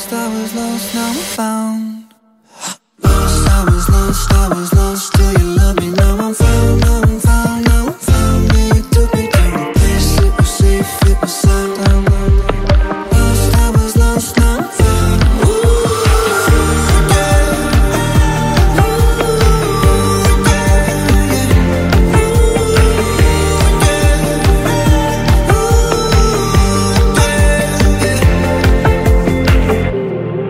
lost, I was lost, now I'm found. Lost, I was lost, I was lost, till you